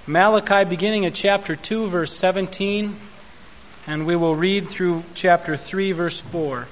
Malachi beginning at chapter 2, verse 17, and we will read through chapter 3, verse 4.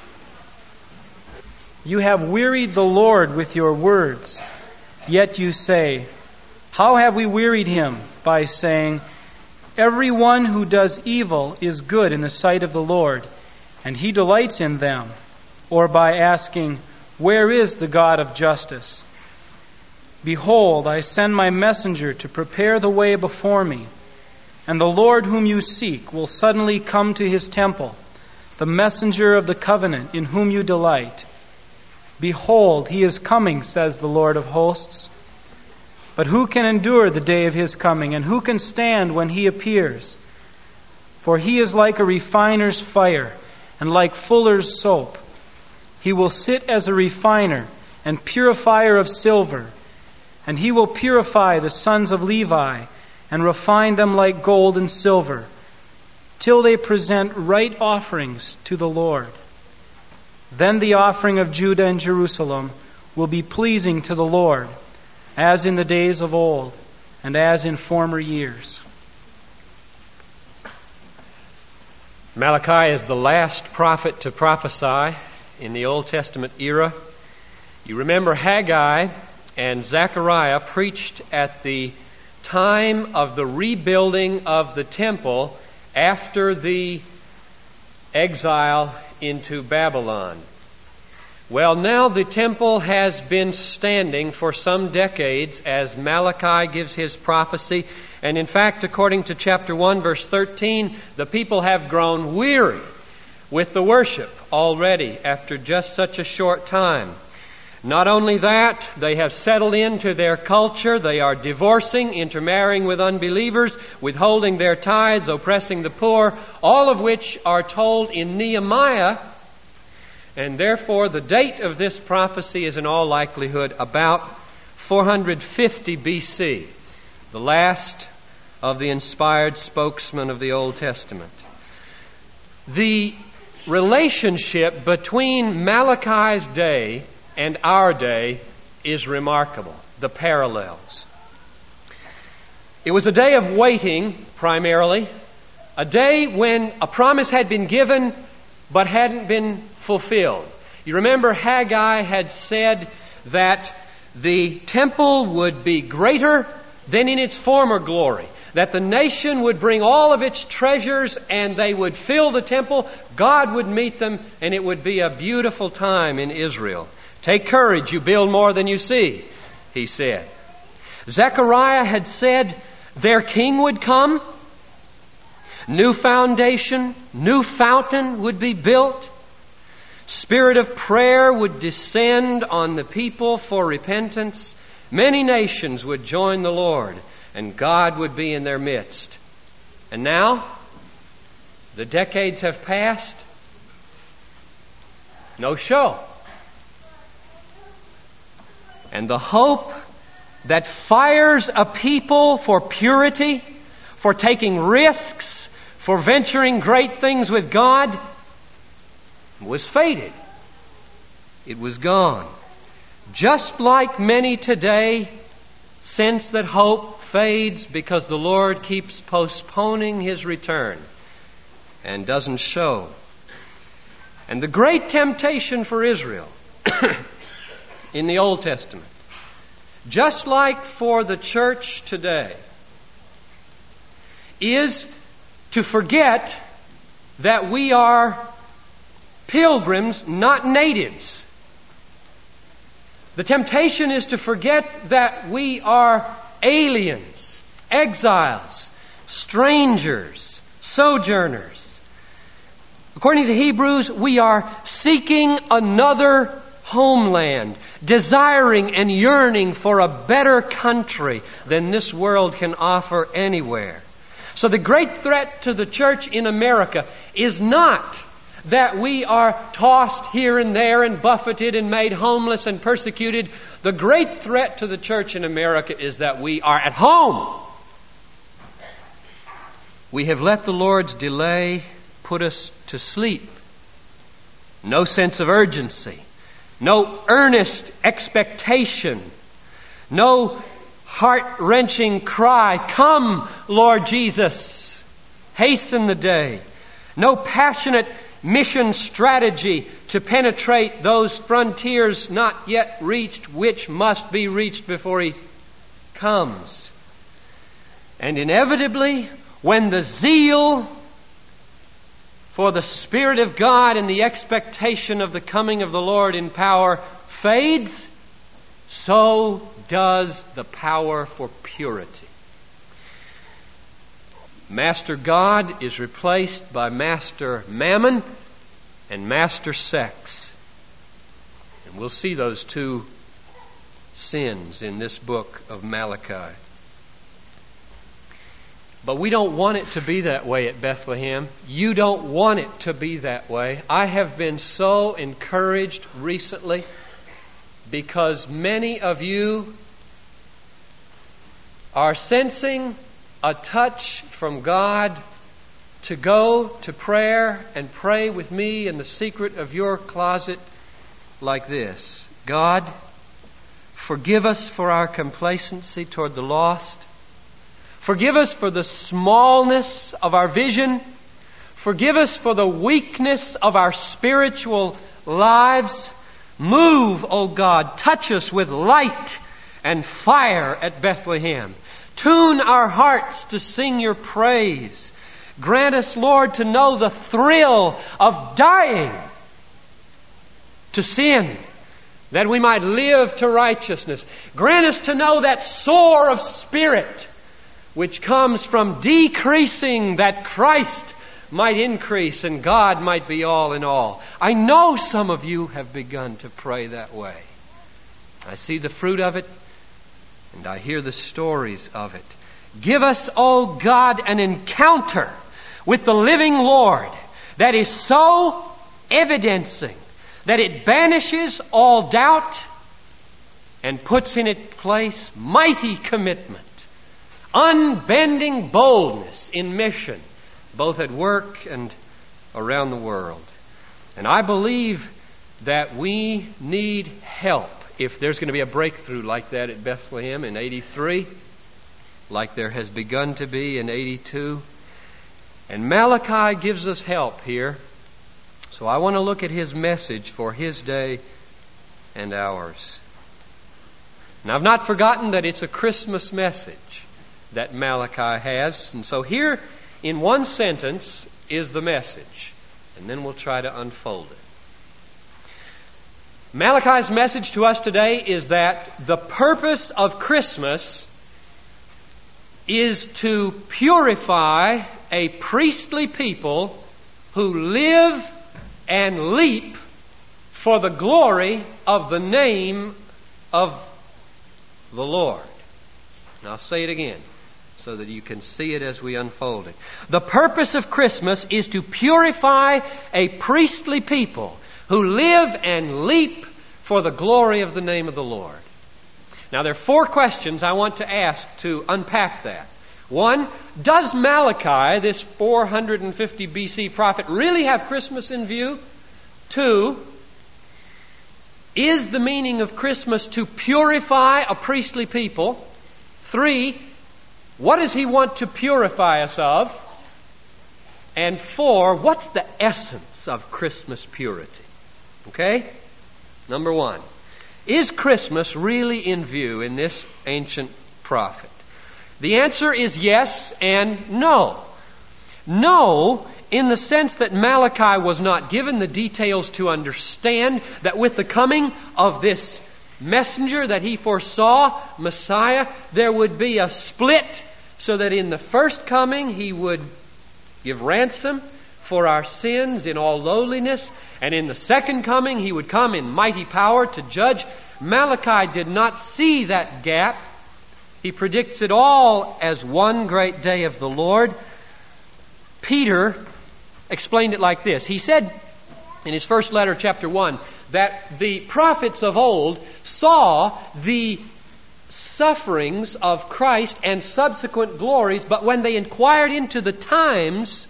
You have wearied the Lord with your words, yet you say, how have we wearied him? By saying, everyone who does evil is good in the sight of the Lord, and he delights in them. Or by asking, where is the God of justice? Behold, I send my messenger to prepare the way before me, and the Lord whom you seek will suddenly come to his temple, the messenger of the covenant in whom you delight. Behold, he is coming, says the Lord of hosts. But who can endure the day of his coming, and who can stand when he appears? For he is like a refiner's fire, and like fuller's soap. He will sit as a refiner and purifier of silver, and he will purify the sons of Levi, and refine them like gold and silver, till they present right offerings to the Lord. Then the offering of Judah and Jerusalem will be pleasing to the Lord, as in the days of old, and as in former years. Malachi is the last prophet to prophesy in the Old Testament era. You remember Haggai and Zechariah preached at the time of the rebuilding of the temple after the exile into Babylon. Well, now the temple has been standing for some decades as Malachi gives his prophecy. And in fact, according to chapter 1, verse 13, the people have grown weary with the worship already after just such a short time. Not only that, they have settled into their culture. They are divorcing, intermarrying with unbelievers, withholding their tithes, oppressing the poor, all of which are told in Nehemiah. And therefore, the date of this prophecy is in all likelihood about 450 BC, the last of the inspired spokesman of the Old Testament. The relationship between Malachi's day and our day is remarkable, the parallels. It was a day of waiting, primarily, a day when a promise had been given but hadn't been fulfilled. You remember Haggai had said that the temple would be greater than in its former glory, that the nation would bring all of its treasures and they would fill the temple, God would meet them, and it would be a beautiful time in Israel. Take courage, you build more than you see, he said. Zechariah had said their king would come, new foundation, new fountain would be built, spirit of prayer would descend on the people for repentance, many nations would join the Lord, and God would be in their midst. And now, the decades have passed, no show. And the hope that fires a people for purity, for taking risks, for venturing great things with God, was faded. It was gone. Just like many today sense that hope fades because the Lord keeps postponing His return and doesn't show. And the great temptation for Israel in the Old Testament, just like for the church today, is to forget that we are pilgrims, not natives. The temptation is to forget that we are aliens, exiles, strangers, sojourners. According to Hebrews, we are seeking another homeland, desiring and yearning for a better country than this world can offer anywhere. So the great threat to the church in America is not that we are tossed here and there and buffeted and made homeless and persecuted. The great threat to the church in America is that we are at home. We have let the Lord's delay put us to sleep. No sense of urgency. No earnest expectation. No heart-wrenching cry, "Come, Lord Jesus, hasten the day." No passionate mission strategy to penetrate those frontiers not yet reached, which must be reached before He comes. And inevitably, when the zeal for the Spirit of God and the expectation of the coming of the Lord in power fades, so does the power for purity. Master God is replaced by Master Mammon and Master Sex. And we'll see those two sins in this book of Malachi. But we don't want it to be that way at Bethlehem. You don't want it to be that way. I have been so encouraged recently because many of you are sensing a touch from God to go to prayer and pray with me in the secret of your closet like this: God, forgive us for our complacency toward the lost. Forgive us for the smallness of our vision. Forgive us for the weakness of our spiritual lives. Move, O God, touch us with light and fire at Bethlehem. Tune our hearts to sing your praise. Grant us, Lord, to know the thrill of dying to sin, that we might live to righteousness. Grant us to know that soar of spirit which comes from decreasing that Christ might increase and God might be all in all. I know some of you have begun to pray that way. I see the fruit of it and I hear the stories of it. Give us, O God, an encounter with the living Lord that is so evidencing that it banishes all doubt and puts in its place mighty commitment, unbending boldness in mission, both at work and around the world. And I believe that we need help if there's going to be a breakthrough like that at Bethlehem in 83, like there has begun to be in 82. And Malachi gives us help here. So I want to look at his message for his day and ours. And I've not forgotten that it's a Christmas message that Malachi has. And so here in one sentence is the message. And then we'll try to unfold it. Malachi's message to us today is that the purpose of Christmas is to purify a priestly people who live and leap for the glory of the name of the Lord. And I'll say it again so that you can see it as we unfold it. The purpose of Christmas is to purify a priestly people who live and leap for the glory of the name of the Lord. Now there are 4 questions I want to ask to unpack that. 1, does Malachi, this 450 BC prophet, really have Christmas in view? 2, is the meaning of Christmas to purify a priestly people? 3, what does he want to purify us of? And 4, what's the essence of Christmas purity? Okay? Number 1, is Christmas really in view in this ancient prophet? The answer is yes and no. No, in the sense that Malachi was not given the details to understand that with the coming of this messenger that he foresaw, Messiah, there would be a split so that in the first coming he would give ransom for our sins in all lowliness, and in the second coming he would come in mighty power to judge. Malachi did not see that gap. He predicts it all as one great day of the Lord. Peter explained it like this. He said in his first letter, chapter 1, that the prophets of old saw the sufferings of Christ and subsequent glories, but when they inquired into the times,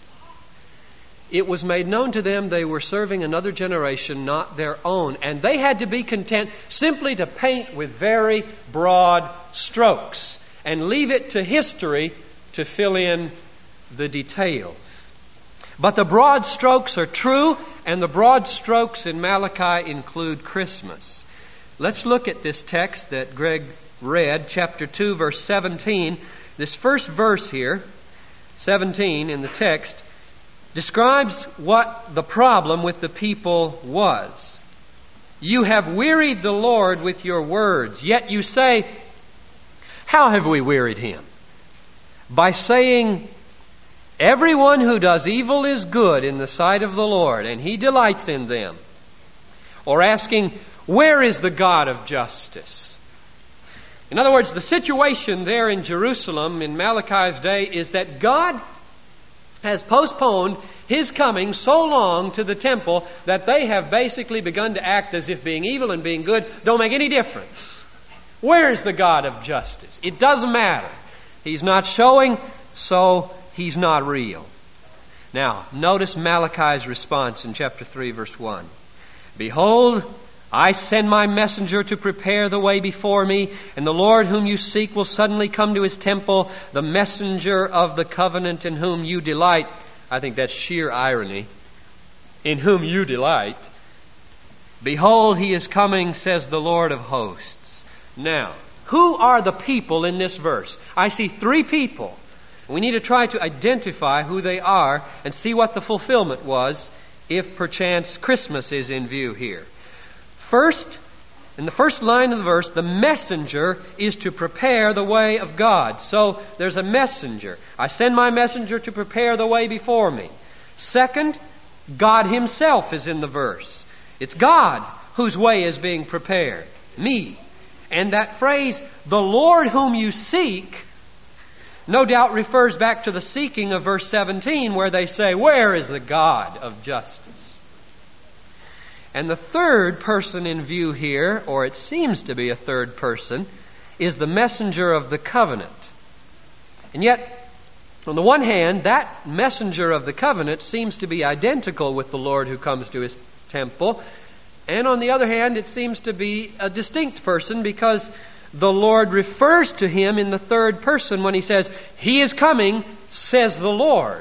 it was made known to them they were serving another generation, not their own. And they had to be content simply to paint with very broad strokes. and leave it to history to fill in the details. But the broad strokes are true, and the broad strokes in Malachi include Christmas. Let's look at this text that Greg read, chapter 2, verse 17. This first verse here, 17 in the text, describes what the problem with the people was. You have wearied the Lord with your words, yet you say, how have we wearied Him? By saying, everyone who does evil is good in the sight of the Lord, and He delights in them. Or asking, where is the God of justice? In other words, the situation there in Jerusalem in Malachi's day is that God has postponed His coming so long to the temple that they have basically begun to act as if being evil and being good don't make any difference. Where is the God of justice? It doesn't matter. He's not showing, so He's not real. Now, notice Malachi's response in chapter 3, verse 1. Behold, I send my messenger to prepare the way before me, and the Lord whom you seek will suddenly come to His temple, the messenger of the covenant in whom you delight. I think that's sheer irony. In whom you delight. Behold, He is coming, says the Lord of hosts. Now, who are the people in this verse? I see three people. We need to try to identify who they are and see what the fulfillment was if perchance Christmas is in view here. First, in the first line of the verse, the messenger is to prepare the way of God. So there's a messenger. I send my messenger to prepare the way before me. Second, God Himself is in the verse. It's God whose way is being prepared. Me. And that phrase, the Lord whom you seek, no doubt refers back to the seeking of verse 17 where they say, where is the God of justice? And the third person in view here, or it seems to be a third person, is the messenger of the covenant. And yet, on the one hand, that messenger of the covenant seems to be identical with the Lord who comes to His temple. And on the other hand, it seems to be a distinct person because the Lord refers to Him in the third person when He says, He is coming, says the Lord.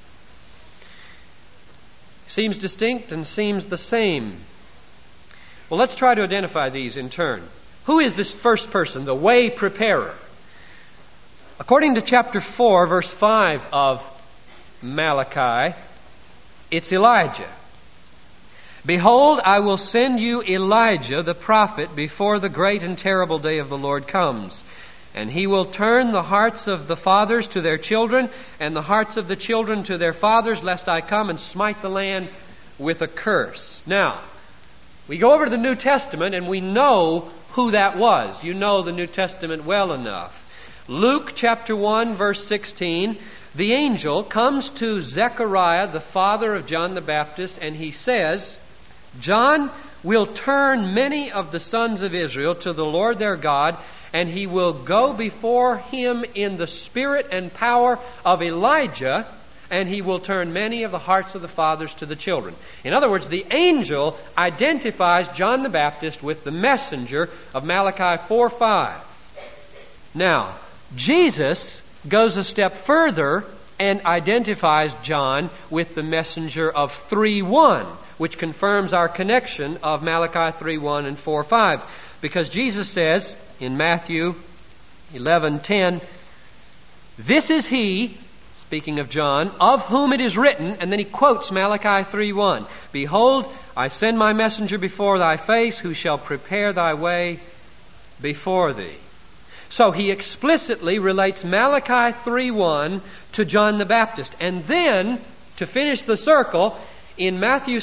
Seems distinct and seems the same. Well, let's try to identify these in turn. Who is this first person, the way preparer? According to chapter 4, verse 5 of Malachi, it's Elijah. Behold, I will send you Elijah the prophet before the great and terrible day of the Lord comes. And he will turn the hearts of the fathers to their children, and the hearts of the children to their fathers, lest I come and smite the land with a curse. Now, we go over to the New Testament and we know who that was. You know the New Testament well enough. Luke chapter 1, verse 16, the angel comes to Zechariah, the father of John the Baptist, and he says, John will turn many of the sons of Israel to the Lord their God, and he will go before him in the spirit and power of Elijah, and he will turn many of the hearts of the fathers to the children. In other words, the angel identifies John the Baptist with the messenger of Malachi 4:5. Now, Jesus goes a step further and identifies John with the messenger of 3:1, which confirms our connection of Malachi 3:1 and 4:5. Because Jesus says in Matthew 11:10, this is he, speaking of John, of whom it is written, and then he quotes Malachi 3:1. Behold, I send my messenger before thy face, who shall prepare thy way before thee. So he explicitly relates Malachi 3:1 to John the Baptist. And then, to finish the circle, in Matthew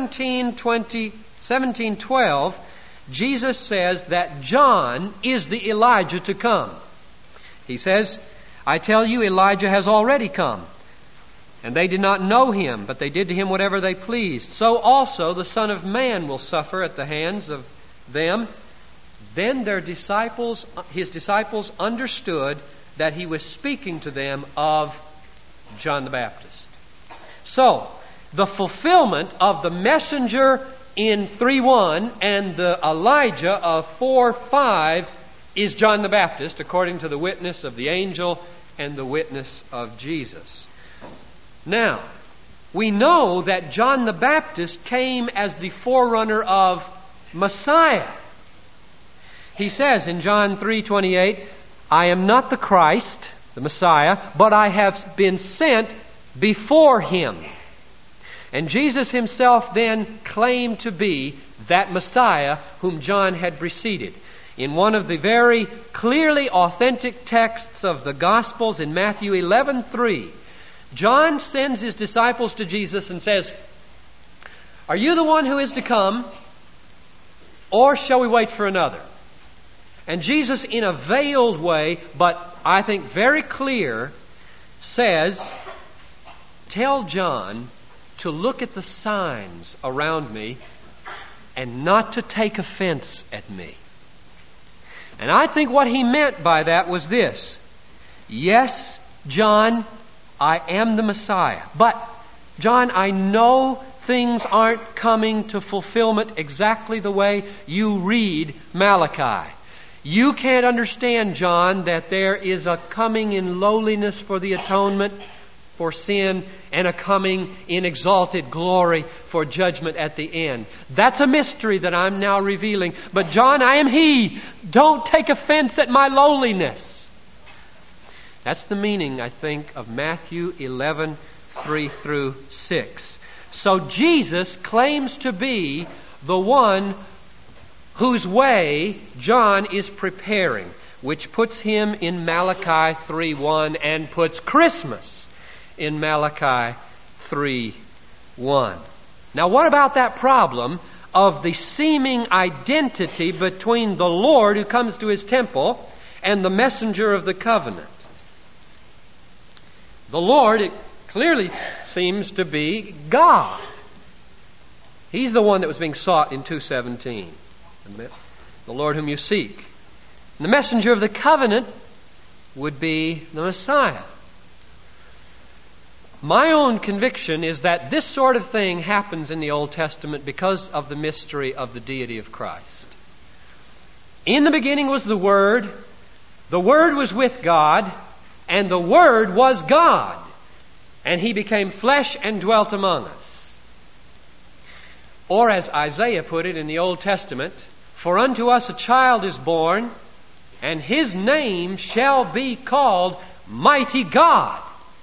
17:12, Jesus says that John is the Elijah to come. He says, I tell you, Elijah has already come. And they did not know him, but they did to him whatever they pleased. So also the Son of Man will suffer at the hands of them. Then his disciples understood that he was speaking to them of John the Baptist. So, the fulfillment of the messenger in 3:1 and the Elijah of 4:5 is John the Baptist, according to the witness of the angel and the witness of Jesus. Now, we know that John the Baptist came as the forerunner of Messiah. He says in John 3:28, I am not the Christ, the Messiah, but I have been sent before Him. And Jesus Himself then claimed to be that Messiah whom John had preceded. In one of the very clearly authentic texts of the Gospels in Matthew 11:3, John sends his disciples to Jesus and says, are you the one who is to come, or shall we wait for another? And Jesus, in a veiled way, but I think very clear, says, tell John to look at the signs around me and not to take offense at me. And I think what he meant by that was this. Yes, John, I am the Messiah. But, John, I know things aren't coming to fulfillment exactly the way you read Malachi. You can't understand, John, that there is a coming in lowliness for the atonement for sin and a coming in exalted glory for judgment at the end. That's a mystery that I'm now revealing. But John, I am He. Don't take offense at my lowliness. That's the meaning, I think, of Matthew 11:3 through 6. So Jesus claims to be the one whose way John is preparing, which puts him in Malachi 3:1 and puts Christmas in Malachi 3:1. Now, what about that problem of the seeming identity between the Lord who comes to His temple and the messenger of the covenant? The Lord, it clearly seems to be God. He's the one that was being sought in 2:17. The Lord whom you seek. And the messenger of the covenant would be the Messiah. My own conviction is that this sort of thing happens in the Old Testament because of the mystery of the deity of Christ. In the beginning was the Word was with God, and the Word was God, and He became flesh and dwelt among us. Or as Isaiah put it in the Old Testament, for unto us a child is born, and His name shall be called Mighty God.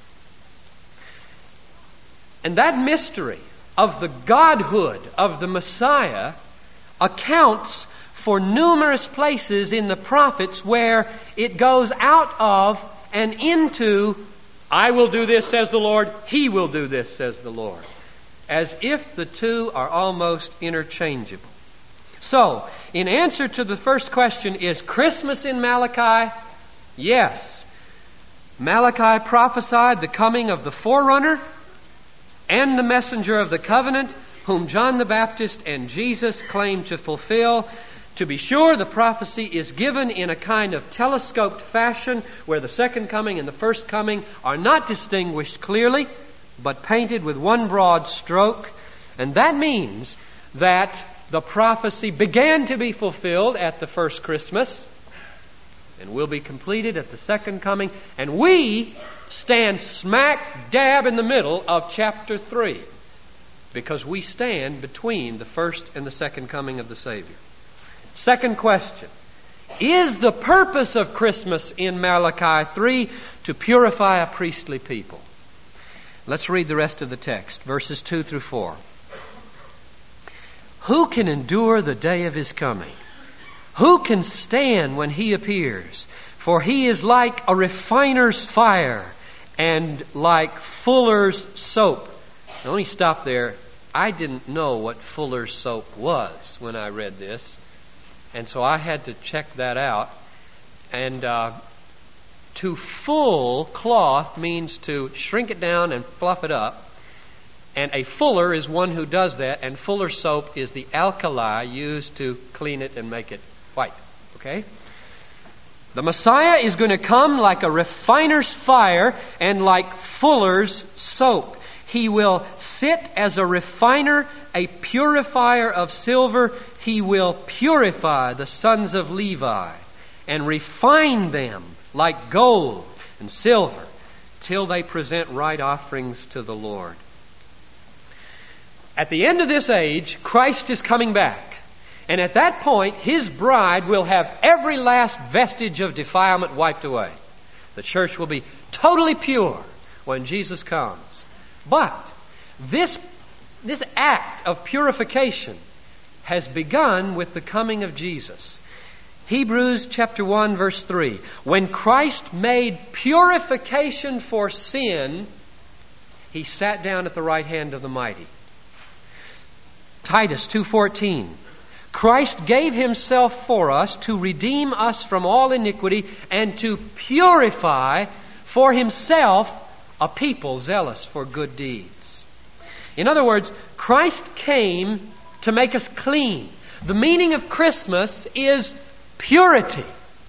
And that mystery of the Godhood of the Messiah accounts for numerous places in the prophets where it goes out of and into, I will do this, says the Lord, He will do this, says the Lord. As if the two are almost interchangeable. So, in answer to the first question, is Christmas in Malachi? Yes. Malachi prophesied the coming of the forerunner and the messenger of the covenant, whom John the Baptist and Jesus claimed to fulfill. To be sure, the prophecy is given in a kind of telescoped fashion where the second coming and the first coming are not distinguished clearly, but painted with one broad stroke. And that means that the prophecy began to be fulfilled at the first Christmas and will be completed at the second coming. And we stand smack dab in the middle of chapter 3 because we stand between the first and the second coming of the Savior. Second question. Is the purpose of Christmas in Malachi 3 to purify a priestly people? Let's read the rest of the text, verses 2 through 4. Who can endure the day of His coming? Who can stand when He appears? For He is like a refiner's fire and like fuller's soap. Now, let me stop there. I didn't know what fuller's soap was when I read this. And so I had to check that out. And to full cloth means to shrink it down and fluff it up. And a fuller is one who does that. And fuller's soap is the alkali used to clean it and make it white. Okay? The Messiah is going to come like a refiner's fire and like fuller's soap. He will sit as a refiner, a purifier of silver. He will purify the sons of Levi and refine them like gold and silver till they present right offerings to the Lord. At the end of this age, Christ is coming back. And at that point, His bride will have every last vestige of defilement wiped away. The church will be totally pure when Jesus comes. But this act of purification has begun with the coming of Jesus. Hebrews chapter 1 verse 3. When Christ made purification for sin, He sat down at the right hand of the mighty. Titus 2:14. Christ gave Himself for us to redeem us from all iniquity and to purify for Himself a people zealous for good deeds. In other words, Christ came to make us clean. The meaning of Christmas is purity.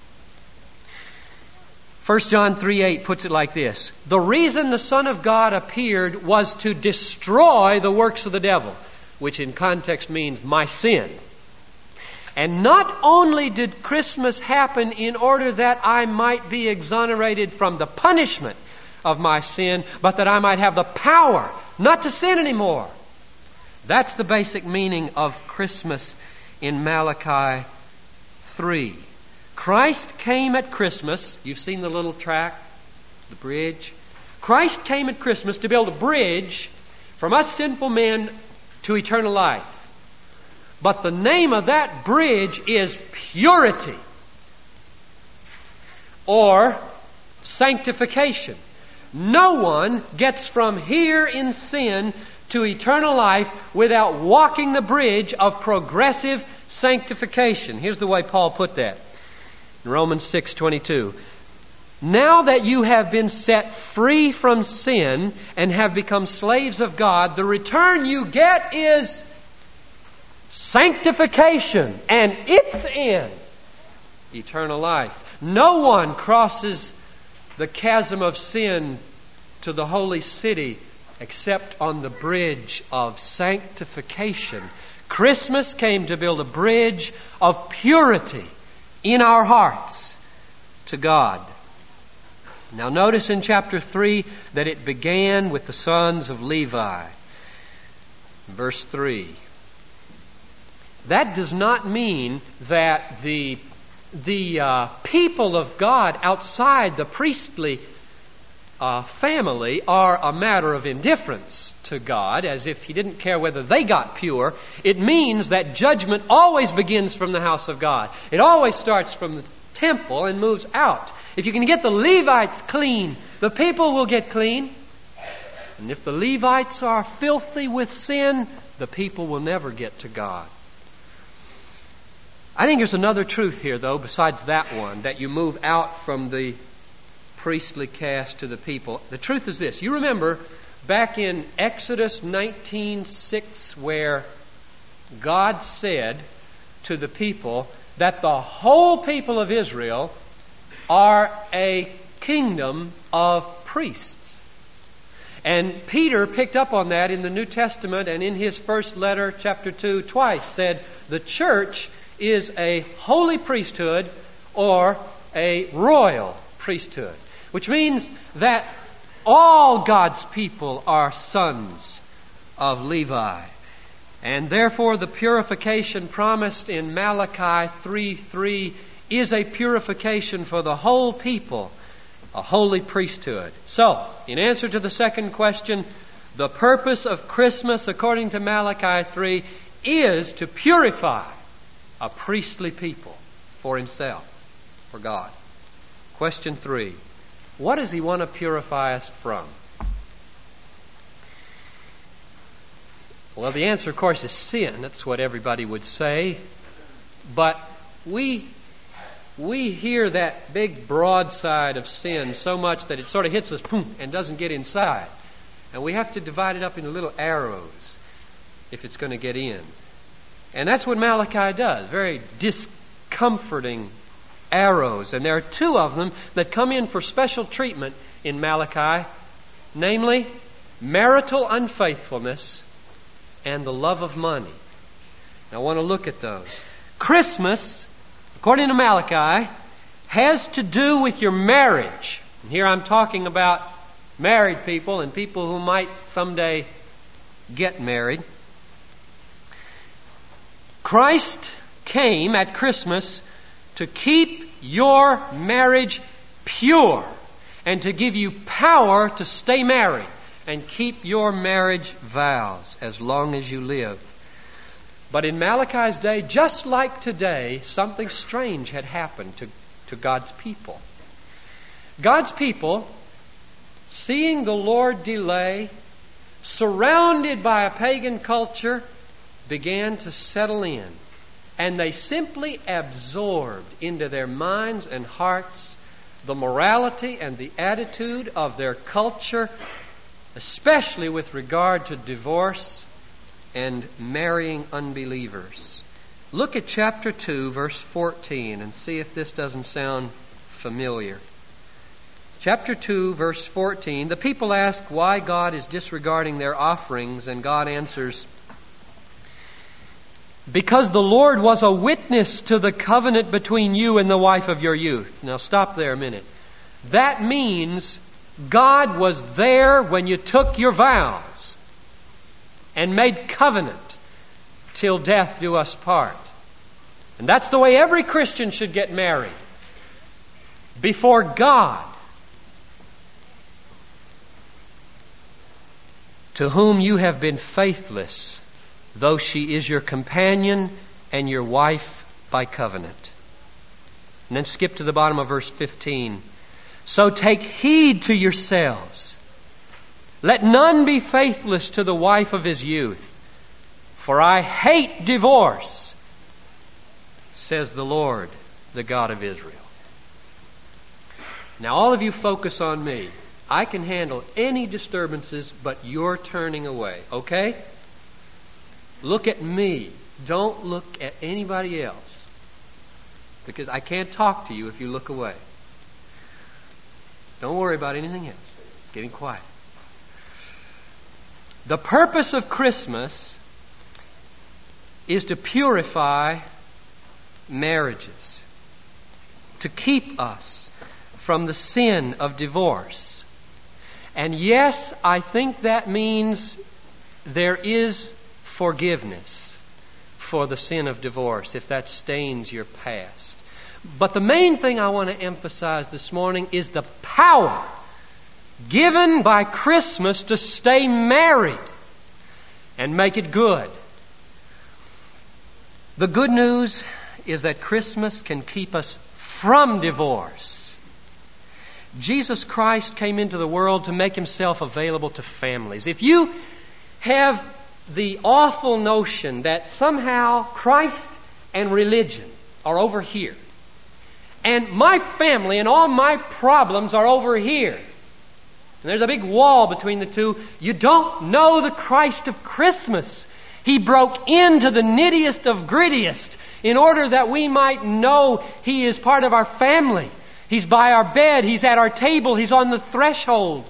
1 John 3:8 puts it like this. The reason the Son of God appeared was to destroy the works of the devil, which in context means my sin. And not only did Christmas happen in order that I might be exonerated from the punishment of my sin, but that I might have the power not to sin anymore. That's the basic meaning of Christmas in Malachi 3. Christ came at Christmas. You've seen the little track, the bridge. Christ came at Christmas to build a bridge from us sinful men to eternal life. But the name of that bridge is purity or sanctification. No one gets from here in sin to eternal life without walking the bridge of progressive sanctification. Here's the way Paul put that in Romans 6:22. Now that you have been set free from sin and have become slaves of God, the return you get is sanctification, and its end, eternal life. No one crosses the chasm of sin to the holy city except on the bridge of sanctification. Christmas came to build a bridge of purity in our hearts to God. Now notice in chapter 3 that it began with the sons of Levi. Verse 3. That does not mean that the people of God outside the priestly family are a matter of indifference to God, as if He didn't care whether they got pure. It means that judgment always begins from the house of God. It always starts from the temple and moves out. If you can get the Levites clean, the people will get clean. And if the Levites are filthy with sin, the people will never get to God. I think there's another truth here, though, besides that one, that you move out from the priestly caste to the people. The truth is this. You remember back in Exodus 19:6, where God said to the people that the whole people of Israel are a kingdom of priests. And Peter picked up on that in the New Testament, and in his first letter, chapter 2, twice said the church is a holy priesthood or a royal priesthood, which means that all God's people are sons of Levi. And therefore the purification promised in Malachi 3:3 is a purification for the whole people, a holy priesthood. So, in answer to the second question, the purpose of Christmas, according to Malachi 3, is to purify a priestly people for Himself, for God. Question 3. What does He want to purify us from? Well, the answer, of course, is sin. That's what everybody would say. But we hear that big broadside of sin so much that it sort of hits us, boom, and doesn't get inside. And we have to divide it up into little arrows if it's going to get in. And that's what Malachi does. Very discomforting arrows. And there are two of them that come in for special treatment in Malachi, namely marital unfaithfulness and the love of money. Now I want to look at those. Christmas, according to Malachi, has to do with your marriage. And here I'm talking about married people and people who might someday get married. Christ came at Christmas to keep your marriage pure and to give you power to stay married and keep your marriage vows as long as you live. But in Malachi's day, just like today, something strange had happened to God's people. God's people, seeing the Lord delay, surrounded by a pagan culture, began to settle in. And they simply absorbed into their minds and hearts the morality and the attitude of their culture, especially with regard to divorce and marrying unbelievers. Look at chapter 2, verse 14, and see if this doesn't sound familiar. Chapter 2, verse 14, the people ask why God is disregarding their offerings, and God answers, because the Lord was a witness to the covenant between you and the wife of your youth. Now stop there a minute. That means God was there when you took your vows and made covenant till death do us part. And that's the way every Christian should get married. Before God, to whom you have been faithless, though she is your companion and your wife by covenant. And then skip to the bottom of verse 15. So take heed to yourselves. Let none be faithless to the wife of his youth. For I hate divorce, says the Lord, the God of Israel. Now all of you focus on me. I can handle any disturbances but your turning away, okay? Look at me. Don't look at anybody else. Because I can't talk to you if you look away. Don't worry about anything else. Getting quiet. The purpose of Christmas is to purify marriages, to keep us from the sin of divorce. And yes, I think that means there is forgiveness for the sin of divorce if that stains your past. But the main thing I want to emphasize this morning is the power given by Christmas to stay married and make it good. The good news is that Christmas can keep us from divorce. Jesus Christ came into the world to make himself available to families. If you have the awful notion that somehow Christ and religion are over here, and my family and all my problems are over here, and there's a big wall between the two, you don't know the Christ of Christmas. He broke into the nittiest of grittiest in order that we might know He is part of our family. He's by our bed. He's at our table. He's on the threshold.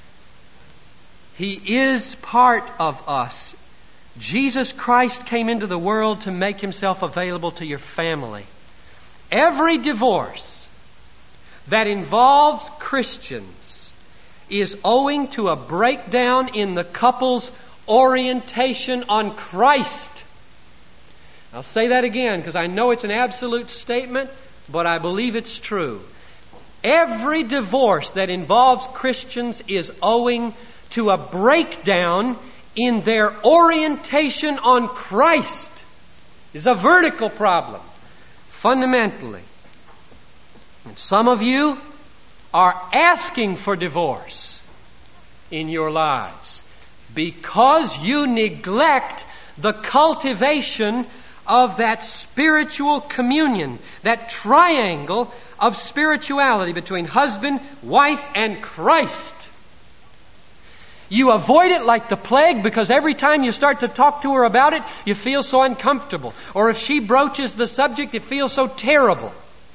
He is part of us. Jesus Christ came into the world to make Himself available to your family. Every divorce that involves Christians is owing to a breakdown in the couple's orientation on Christ. I'll say that again because I know it's an absolute statement, but I believe it's true. Every divorce that involves Christians is owing to a breakdown in their orientation on Christ. It's a vertical problem, fundamentally. And some of you are asking for divorce in your lives because you neglect the cultivation of that spiritual communion, that triangle of spirituality between husband, wife, and Christ. You avoid it like the plague because every time you start to talk to her about it, you feel so uncomfortable. Or if she broaches the subject, it feels so terrible.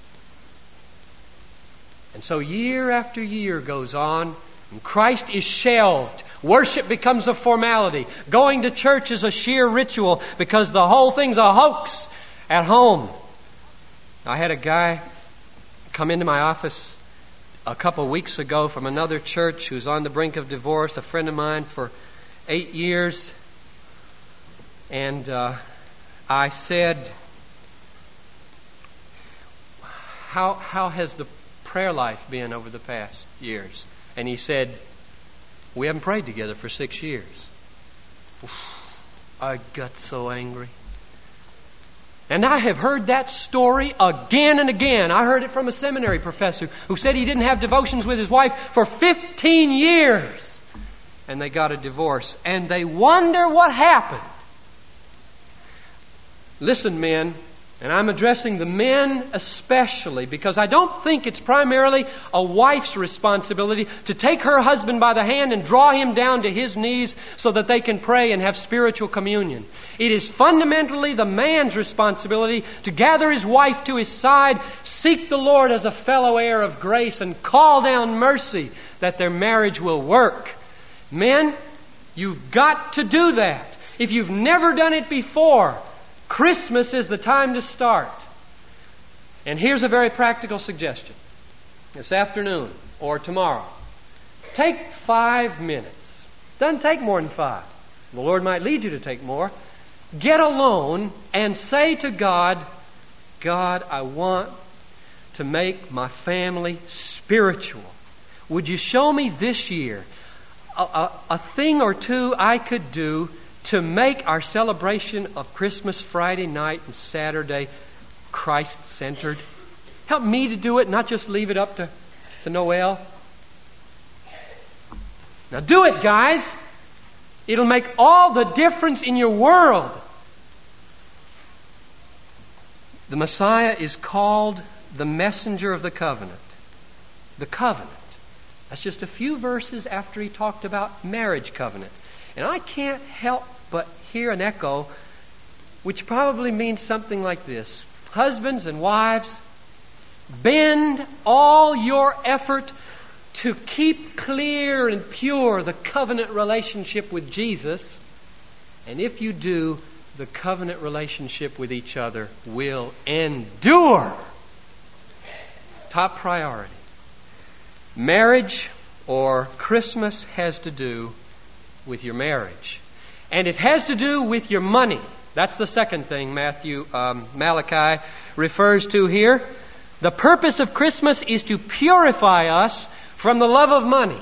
And so year after year goes on, and Christ is shelved. Worship becomes a formality. Going to church is a sheer ritual because the whole thing's a hoax at home. I had a guy come into my office a couple of weeks ago from another church who's on the brink of divorce, a friend of mine for 8 years. And I said, how has the prayer life been over the past years? And he said, we haven't prayed together for 6 years. I got so angry. And I have heard that story again and again. I heard it from a seminary professor who said he didn't have devotions with his wife for 15 years. And they got a divorce. And they wonder what happened. Listen, men, and I'm addressing the men especially, because I don't think it's primarily a wife's responsibility to take her husband by the hand and draw him down to his knees so that they can pray and have spiritual communion. It is fundamentally the man's responsibility to gather his wife to his side, seek the Lord as a fellow heir of grace, and call down mercy that their marriage will work. Men, you've got to do that. If you've never done it before, Christmas is the time to start. And here's a very practical suggestion. This afternoon or tomorrow, take 5 minutes. Doesn't take more than 5. The Lord might lead you to take more. Get alone and say to God, God, I want to make my family spiritual. Would you show me this year a thing or two I could do to make our celebration of Christmas Friday night and Saturday Christ-centered? Help me to do it, not just leave it up to Noel. Now do it, guys. It'll make all the difference in your world. The Messiah is called the messenger of the covenant. The covenant. That's just a few verses after he talked about marriage covenant. And I can't help but hear an echo which probably means something like this. Husbands and wives, bend all your effort to keep clear and pure the covenant relationship with Jesus. And if you do, the covenant relationship with each other will endure. Top priority. Marriage or Christmas has to do with your marriage. And it has to do with your money. That's the second thing Malachi refers to here. The purpose of Christmas is to purify us from the love of money.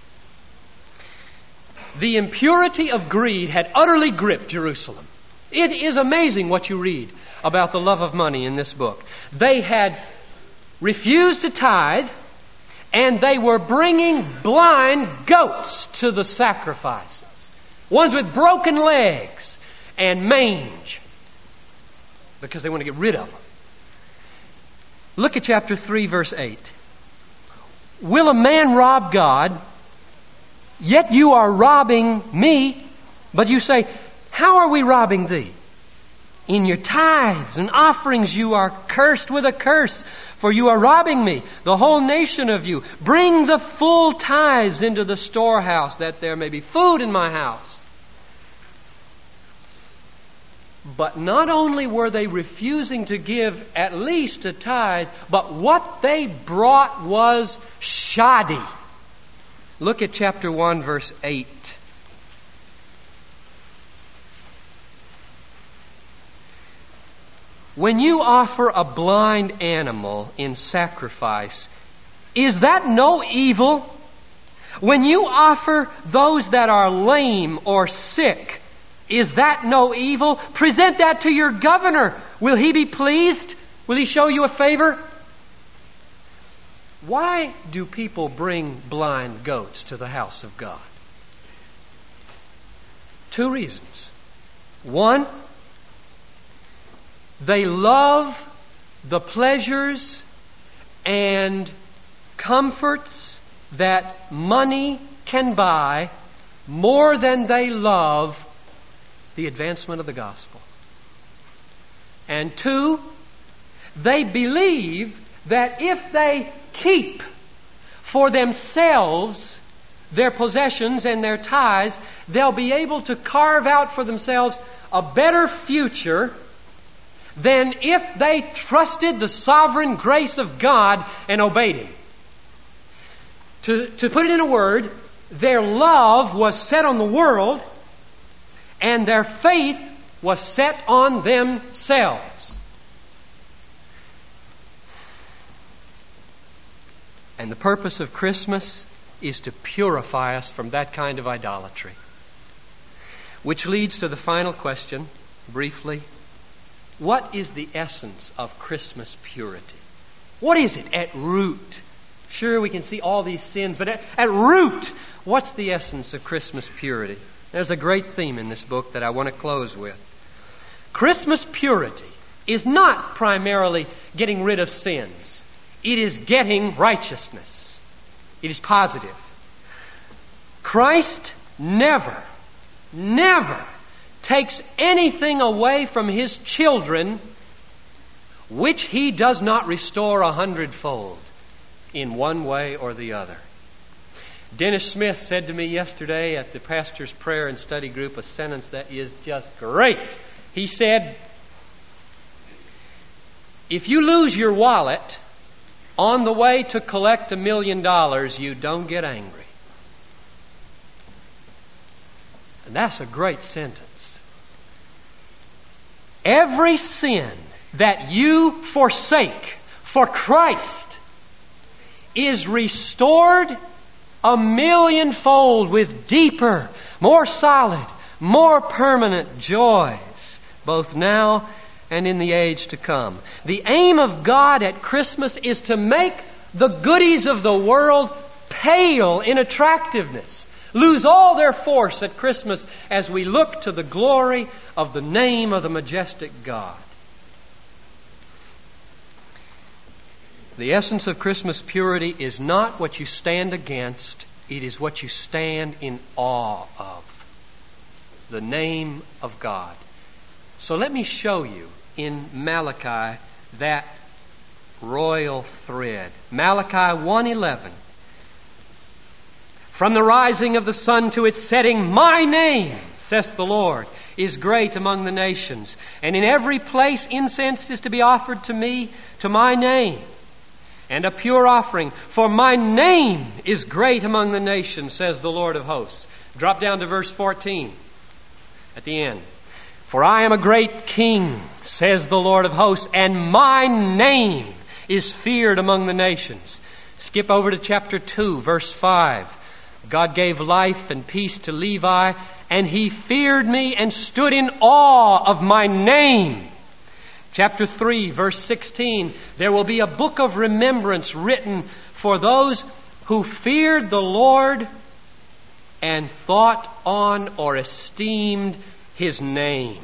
The impurity of greed had utterly gripped Jerusalem. It is amazing what you read about the love of money in this book. They had refused to tithe, and they were bringing blind goats to the sacrifices. Ones with broken legs and mange, because they want to get rid of them. Look at chapter 3, verse 8. Will a man rob God? Yet you are robbing me. But you say, how are we robbing thee? In your tithes and offerings you are cursed with a curse, for you are robbing me, the whole nation of you. Bring the full tithes into the storehouse, that there may be food in my house. But not only were they refusing to give at least a tithe, but what they brought was shoddy. Look at chapter 1, verse 8. When you offer a blind animal in sacrifice, is that no evil? When you offer those that are lame or sick, is that no evil? Present that to your governor. Will he be pleased? Will he show you a favor? Why do people bring blind goats to the house of God? 2 reasons. 1, they love the pleasures and comforts that money can buy more than they love the advancement of the gospel. And 2, they believe that if they keep for themselves their possessions and their tithes, they'll be able to carve out for themselves a better future than if they trusted the sovereign grace of God and obeyed Him. To put it in a word, their love was set on the world and their faith was set on themselves. And the purpose of Christmas is to purify us from that kind of idolatry. Which leads to the final question, briefly. What is the essence of Christmas purity? What is it at root? Sure, we can see all these sins, but at root, what's the essence of Christmas purity? There's a great theme in this book that I want to close with. Christmas purity is not primarily getting rid of sins. It is getting righteousness. It is positive. Christ never takes anything away from His children which He does not restore 100-fold in one way or the other. Dennis Smith said to me yesterday at the pastor's prayer and study group a sentence that is just great. He said, if you lose your wallet on the way to collect $1 million, you don't get angry. And that's a great sentence. Every sin that you forsake for Christ is restored 1,000,000-fold with deeper, more solid, more permanent joys, both now and in the age to come. The aim of God at Christmas is to make the goodies of the world pale in attractiveness, lose all their force at Christmas as we look to the glory of the name of the majestic God. The essence of Christmas purity is not what you stand against, it is what you stand in awe of. The name of God. So let me show you in Malachi that royal thread. Malachi 1:11. From the rising of the sun to its setting, my name, saith the Lord, is great among the nations. And in every place incense is to be offered to me, to my name, and a pure offering. For my name is great among the nations, says the Lord of hosts. Drop down to verse 14 at the end. For I am a great king, says the Lord of hosts, and my name is feared among the nations. Skip over to chapter 2, verse 5. God gave life and peace to Levi, and he feared me and stood in awe of my name. Chapter 3, verse 16. There will be a book of remembrance written for those who feared the Lord and thought on or esteemed His name.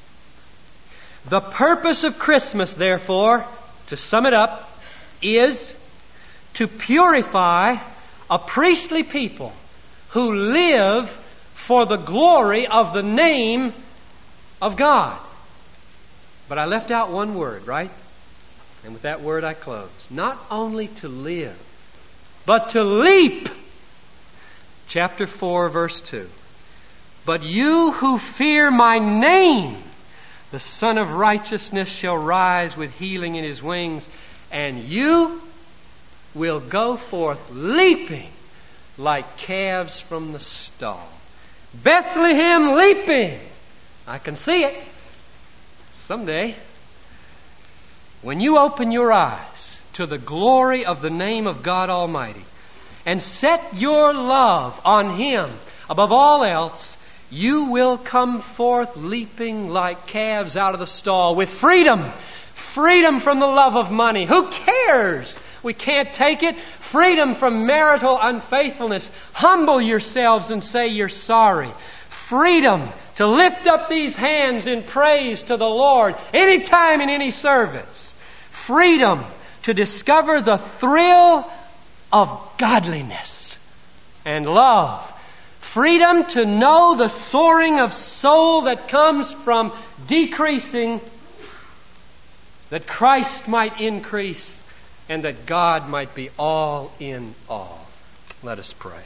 The purpose of Christmas, therefore, to sum it up, is to purify a priestly people who live for the glory of the name of God. But I left out one word, right? And with that word I close. Not only to live, but to leap. Chapter 4, verse 2. But you who fear my name, the Son of Righteousness shall rise with healing in His wings, and you will go forth leaping like calves from the stall. Bethlehem leaping. I can see it. Someday, when you open your eyes to the glory of the name of God Almighty and set your love on Him above all else, you will come forth leaping like calves out of the stall with freedom. Freedom from the love of money. Who cares? We can't take it. Freedom from marital unfaithfulness. Humble yourselves and say you're sorry. Freedom to lift up these hands in praise to the Lord anytime in any service. Freedom to discover the thrill of godliness and love. Freedom to know the soaring of soul that comes from decreasing, that Christ might increase and that God might be all in all. Let us pray.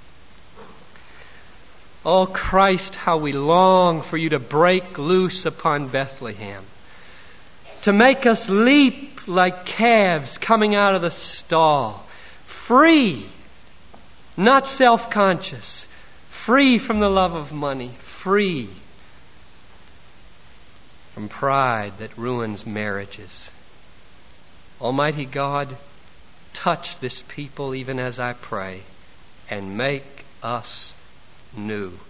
Oh Christ, how we long for you to break loose upon Bethlehem. to make us leap like calves coming out of the stall. Free, not self-conscious. Free from the love of money. Free from pride that ruins marriages. Almighty God, touch this people even as I pray, and make us new.